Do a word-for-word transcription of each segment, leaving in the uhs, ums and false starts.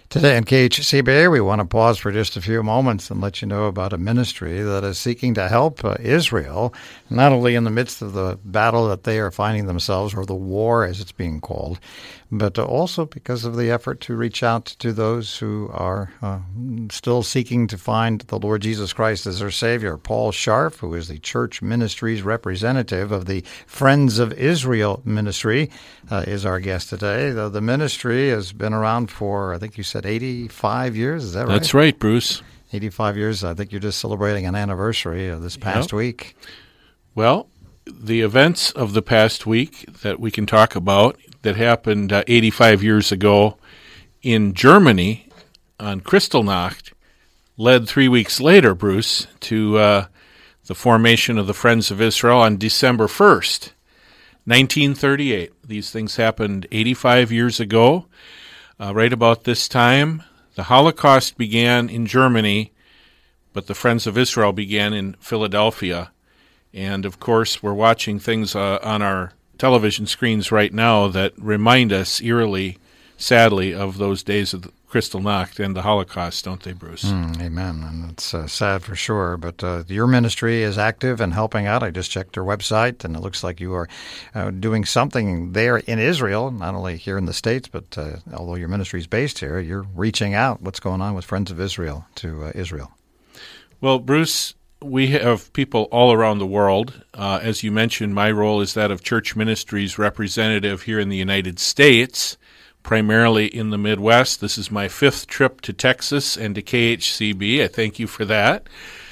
Today on K H C B A, we want to pause for just a few moments and let you know about a ministry that is seeking to help uh, Israel, not only in the midst of the battle that they are finding themselves, or the war as it's being called, but also because of the effort to reach out to those who are uh, still seeking to find the Lord Jesus Christ as their Savior. Paul Scharf, who is the church ministries representative of the Friends of Israel ministry, uh, is our guest today. The, the ministry has been around for, I think you said, eighty-five years. Is that right? That's right, Bruce. eighty-five years. I think you're just celebrating an anniversary uh, this past yep. week. Well, the events of the past week that we can talk about that happened uh, eighty-five years ago in Germany on Kristallnacht led three weeks later, Bruce, to uh, the formation of the Friends of Israel on December first, nineteen thirty-eight. These things happened eighty-five years ago. Uh, right about this time, the Holocaust began in Germany, but the Friends of Israel began in Philadelphia. And, of course, we're watching things uh, on our television screens right now that remind us eerily, sadly, of those days of the Kristallnacht and the Holocaust, don't they, Bruce? Mm, amen. And it's uh, sad for sure. But uh, your ministry is active and helping out. I just checked your website, and it looks like you are uh, doing something there in Israel, not only here in the States, but uh, although your ministry is based here, you're reaching out. What's going on with Friends of Israel to uh, Israel? Well, Bruce, we have people all around the world. Uh, as you mentioned, my role is that of church ministries representative here in the United States, primarily in the Midwest. This is my fifth trip to Texas and to K H C B. I thank you for that.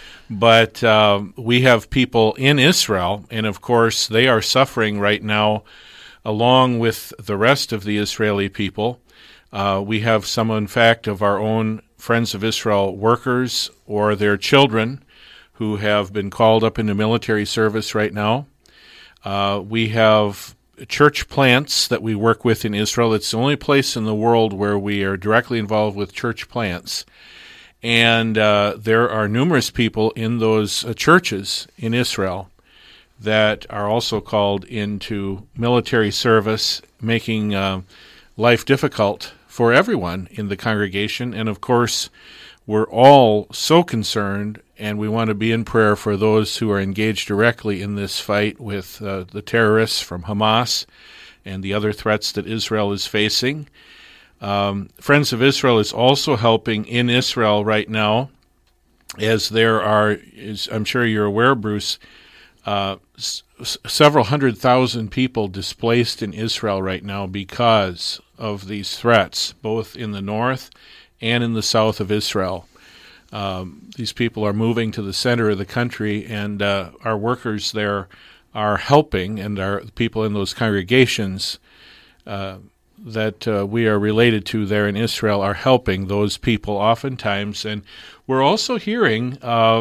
But uh, we have people in Israel, and of course they are suffering right now along with the rest of the Israeli people. Uh, we have some, in fact, of our own Friends of Israel workers or their children who have been called up into military service right now. Uh, we have church plants that we work with in Israel. It's the only place in the world where we are directly involved with church plants. And uh, there are numerous people in those uh, churches in Israel that are also called into military service, making uh, life difficult for everyone in the congregation. And of course, we're all so concerned, and we want to be in prayer for those who are engaged directly in this fight with uh, the terrorists from Hamas and the other threats that Israel is facing. Um, Friends of Israel is also helping in Israel right now, as there are, as I'm sure you're aware, Bruce, uh, s- several hundred thousand people displaced in Israel right now because of these threats, both in the north and in the south of Israel. Um, these people are moving to the center of the country, and uh, our workers there are helping, and our people in those congregations uh, that uh, we are related to there in Israel are helping those people oftentimes. And we're also hearing uh,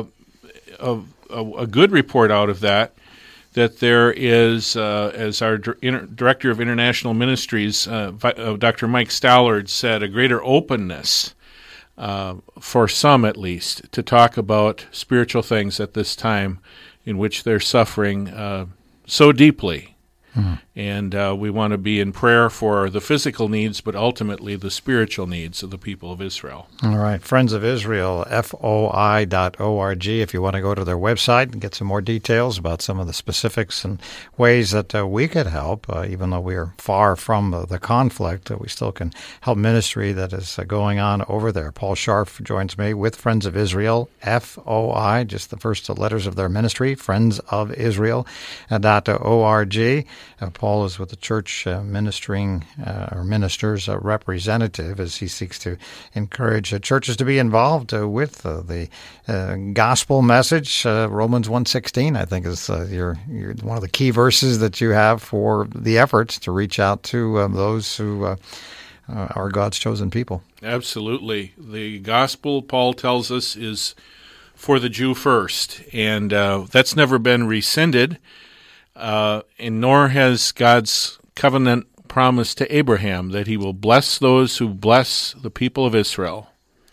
a, a good report out of that, that there is, uh, as our Dir- Director of International Ministries, uh, uh, Doctor Mike Stallard said, a greater openness, uh, for some at least, to talk about spiritual things at this time in which they're suffering uh, so deeply. Mm-hmm. And uh, we want to be in prayer for the physical needs, but ultimately the spiritual needs of the people of Israel. All right. Friends of Israel, F O I dot org, if you want to go to their website and get some more details about some of the specifics and ways that uh, we could help, uh, even though we are far from uh, the conflict, uh, we still can help ministry that is uh, going on over there. Paul Scharf joins me with Friends of Israel, F O I, just the first letters of their ministry, Friends of Israel dot org. Uh, Paul is with the church uh, ministering uh, or ministers uh, representative as he seeks to encourage uh, churches to be involved uh, with uh, the uh, gospel message. Uh, Romans one sixteen, I think, is uh, your, your one of the key verses that you have for the efforts to reach out to uh, those who uh, uh, are God's chosen people. Absolutely. The gospel, Paul tells us, is for the Jew first, and uh, that's never been rescinded. Uh, and nor has God's covenant promise to Abraham that he will bless those who bless the people of Israel.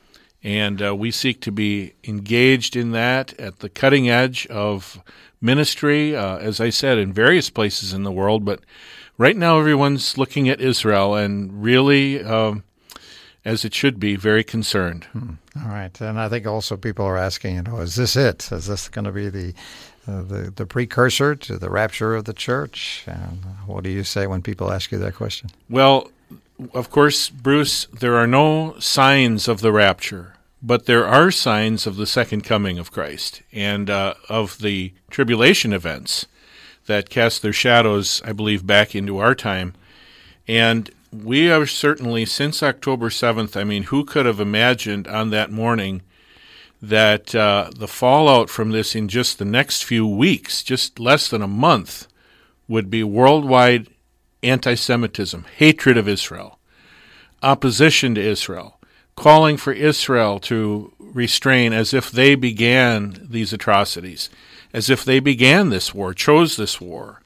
And uh, we seek to be engaged in that at the cutting edge of ministry, uh, as I said, in various places in the world. But right now everyone's looking at Israel and really um, as it should be, very concerned. Hmm. All right. And I think also people are asking, you know, is this it? Is this going to be the, uh, the the precursor to the rapture of the church? And what do you say when people ask you that question? Well, of course, Bruce, there are no signs of the rapture, but there are signs of the second coming of Christ and uh, of the tribulation events that cast their shadows, I believe, back into our time. And we are certainly, since October seventh, I mean, who could have imagined on that morning that uh, the fallout from this in just the next few weeks, just less than a month, would be worldwide anti-Semitism, hatred of Israel, opposition to Israel, calling for Israel to restrain as if they began these atrocities, as if they began this war, chose this war.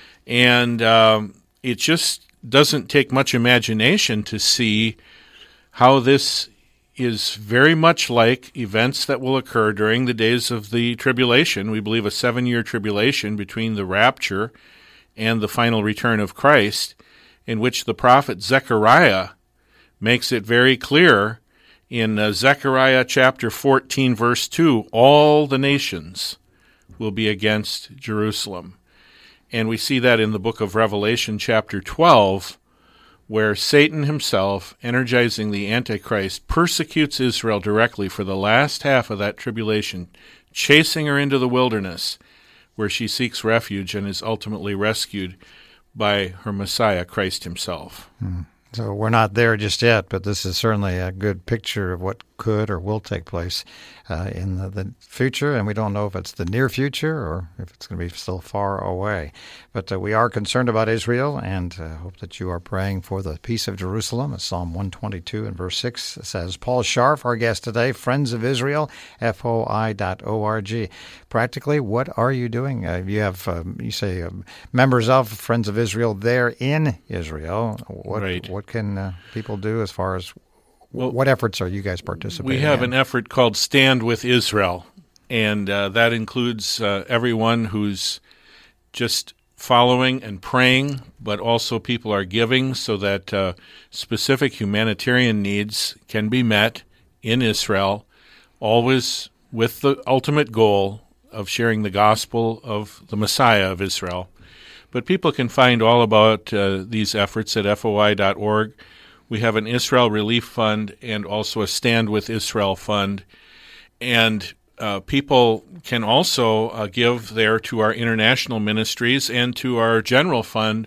And um, it just doesn't take much imagination to see how this is very much like events that will occur during the days of the tribulation. We believe a seven-year tribulation between the rapture and the final return of Christ, in which the prophet Zechariah makes it very clear in uh, Zechariah chapter fourteen, verse two, all the nations will be against Jerusalem. And we see that in the book of Revelation chapter twelve, where Satan himself, energizing the Antichrist, persecutes Israel directly for the last half of that tribulation, chasing her into the wilderness, where she seeks refuge and is ultimately rescued by her Messiah, Christ himself. Hmm. So we're not there just yet, but this is certainly a good picture of what could or will take place uh, in the, the future, and we don't know if it's the near future or if it's going to be still far away. But uh, we are concerned about Israel and uh, hope that you are praying for the peace of Jerusalem. As Psalm one twenty-two and verse six says. Paul Scharf, our guest today, Friends of Israel, F O I dot org. Practically, what are you doing? Uh, you have, um, you say, um, members of Friends of Israel there in Israel. What, right. What can uh, people do as far as Well, what efforts are you guys participating in? We have in? an effort called Stand with Israel, and uh, that includes uh, everyone who's just following and praying, but also people are giving so that uh, specific humanitarian needs can be met in Israel, always with the ultimate goal of sharing the gospel of the Messiah of Israel. But people can find all about uh, these efforts at F O I dot org. We have an Israel Relief Fund and also a Stand with Israel Fund. And uh, people can also uh, give there to our international ministries and to our general fund,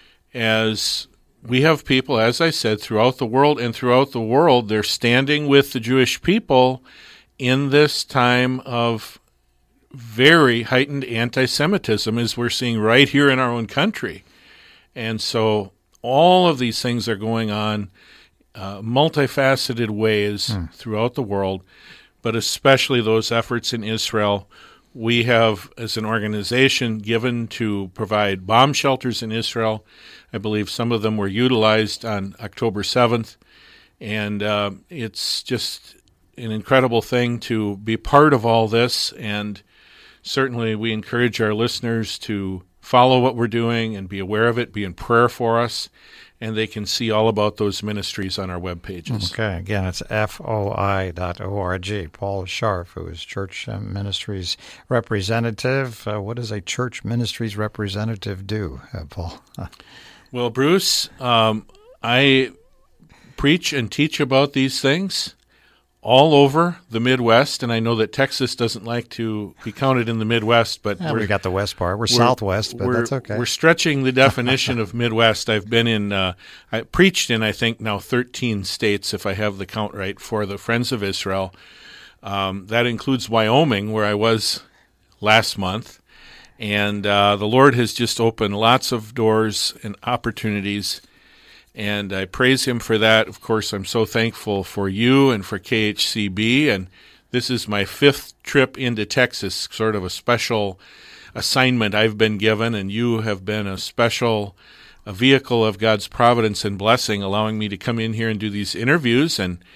as we have people, as I said, throughout the world, and throughout the world they're standing with the Jewish people in this time of very heightened anti-Semitism, as we're seeing right here in our own country. And so all of these things are going on uh, multifaceted ways hmm. throughout the world, but especially those efforts in Israel. We have, as an organization, given to provide bomb shelters in Israel. I believe some of them were utilized on October seventh, and uh, it's just an incredible thing to be part of all this, and certainly we encourage our listeners to follow what we're doing and be aware of it, be in prayer for us, and they can see all about those ministries on our web pages. Okay, again, it's F O I dot org. Paul Scharf, who is Church Ministries representative. Uh, what does a Church Ministries representative do, uh, Paul? Well, Bruce, um, I preach and teach about these things all over the Midwest, and I know that Texas doesn't like to be counted in the Midwest, but yeah, we got the west part. We're, we're Southwest, but we're, that's okay. We're stretching the definition of Midwest. I've been in, uh, I preached in, I think, now thirteen states, if I have the count right, for the Friends of Israel. Um, that includes Wyoming, where I was last month, and uh, the Lord has just opened lots of doors and opportunities, and I praise Him for that. Of course, I'm so thankful for you and for K H C B, and this is my fifth trip into Texas, sort of a special assignment I've been given, and you have been a special a vehicle of God's providence and blessing, allowing me to come in here and do these interviews, and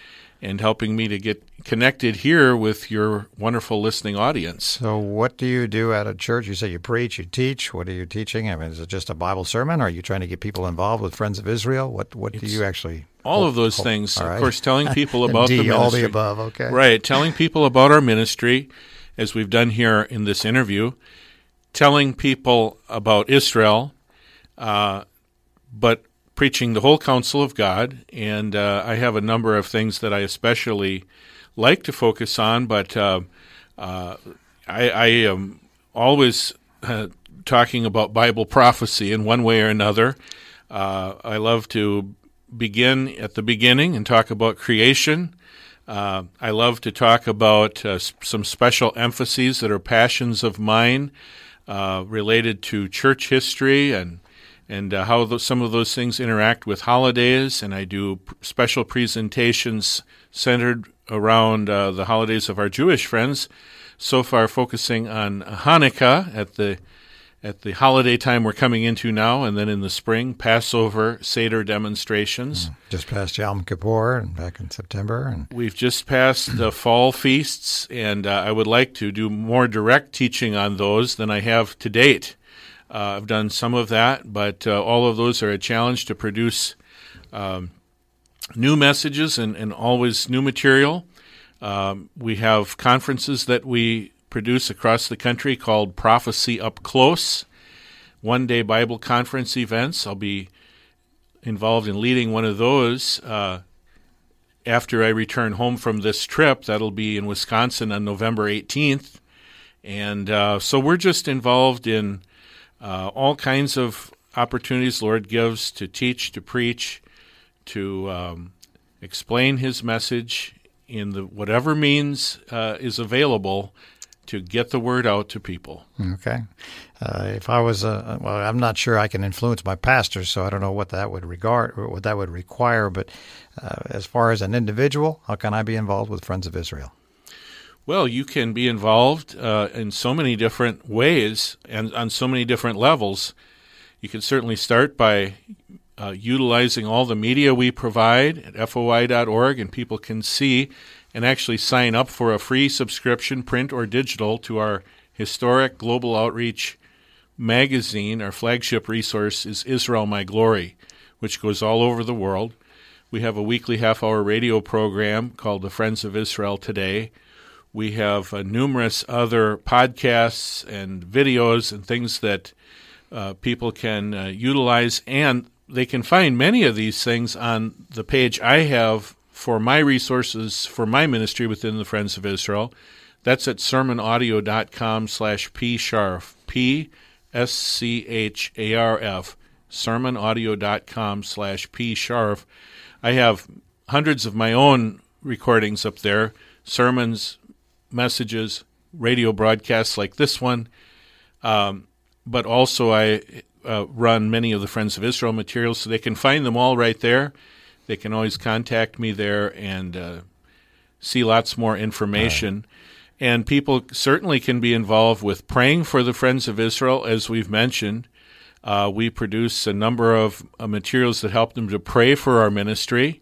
and helping me to get connected here with your wonderful listening audience. So what do you do at a church? You say you preach, you teach. What are you teaching? I mean, is it just a Bible sermon? Or are you trying to get people involved with Friends of Israel? What What do you actually... All hold, of those hold, things. right. Of course, telling people about D, the ministry. all the above, okay. Right, telling people about our ministry, as we've done here in this interview, telling people about Israel, uh, but preaching the whole counsel of God. And uh, I have a number of things that I especially like to focus on, but uh, uh, I, I am always uh, talking about Bible prophecy in one way or another. Uh, I love to begin at the beginning and talk about creation. Uh, I love to talk about uh, some special emphases that are passions of mine uh, related to church history and and uh, how those, some of those things interact with holidays. And I do p- special presentations centered around uh, the holidays of our Jewish friends, so far focusing on Hanukkah at the at the holiday time we're coming into now, and then in the spring, Passover, Seder demonstrations. Mm, just past Yom Kippur and back in September. And we've just passed the fall feasts, and uh, I would like to do more direct teaching on those than I have to date. Uh, I've done some of that, but uh, all of those are a challenge to produce um, new messages and, and always new material. Um, we have conferences that we produce across the country called Prophecy Up Close, one-day Bible conference events. I'll be involved in leading one of those uh, after I return home from this trip. That'll be in Wisconsin on November eighteenth. And uh, so we're just involved in uh, all kinds of opportunities Lord gives to teach, to preach, to um, explain His message in the whatever means uh, is available to get the word out to people. Okay. Uh, if I was, a, well, I'm not sure I can influence my pastors, so I don't know what that would regard, or what that would require. But uh, as far as an individual, how can I be involved with Friends of Israel? Well, you can be involved uh, in so many different ways and on so many different levels. You can certainly start by uh, utilizing all the media we provide at F O I dot org, and people can see and actually sign up for a free subscription, print or digital, to our historic global outreach magazine. Our flagship resource is Israel, My Glory, which goes all over the world. We have a weekly half-hour radio program called the Friends of Israel Today. We have uh, numerous other podcasts and videos and things that uh, people can uh, utilize, and they can find many of these things on the page I have for my resources for my ministry within the Friends of Israel. That's at sermonaudio.com slash psharf, P S C H A R F, sermonaudio.com slash psharf. I have hundreds of my own recordings up there, sermons, messages, radio broadcasts like this one, um, but also I uh, run many of the Friends of Israel materials, so they can find them all right there. They can always contact me there and uh, see lots more information. Right. And people certainly can be involved with praying for the Friends of Israel, as we've mentioned. Uh, we produce a number of uh, materials that help them to pray for our ministry.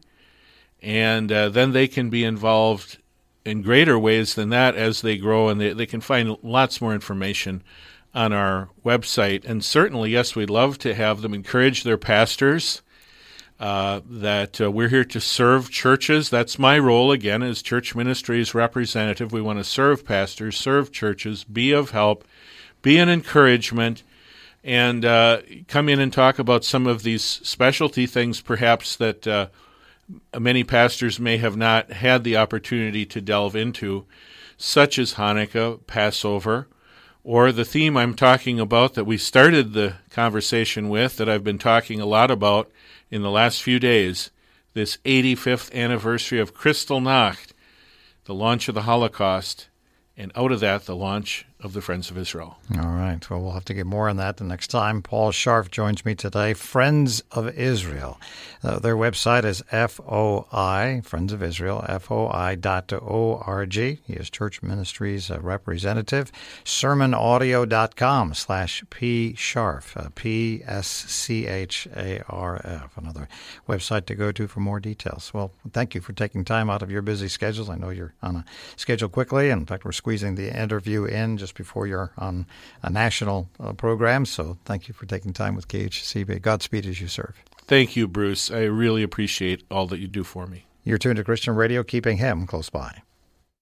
And uh, then they can be involved in greater ways than that as they grow, and they, they can find lots more information on our website. And certainly, yes, we'd love to have them encourage their pastors. Uh, that uh, we're here to serve churches. That's my role, again, as church ministries representative. We want to serve pastors, serve churches, be of help, be an encouragement, and uh, come in and talk about some of these specialty things perhaps that uh, many pastors may have not had the opportunity to delve into, such as Hanukkah, Passover, or the theme I'm talking about that we started the conversation with, that I've been talking a lot about in the last few days, this eighty-fifth anniversary of Kristallnacht, the launch of the Holocaust, and out of that, the launch of the Friends of Israel. All right. Well, we'll have to get more on that the next time. Paul Scharf joins me today, Friends of Israel. Uh, their website is F O I, Friends of Israel, F O I dot O R G. He is Church Ministries uh, representative. sermon audio dot com slash P Scharf, uh, P S C H A R F, another website to go to for more details. Well, thank you for taking time out of your busy schedules. I know you're on a schedule quickly. In fact, we're squeezing the interview in just before you're on a national uh, program. So thank you for taking time with K H C B. Godspeed as you serve. Thank you, Bruce. I really appreciate all that you do for me. You're tuned to Christian Radio, keeping him close by.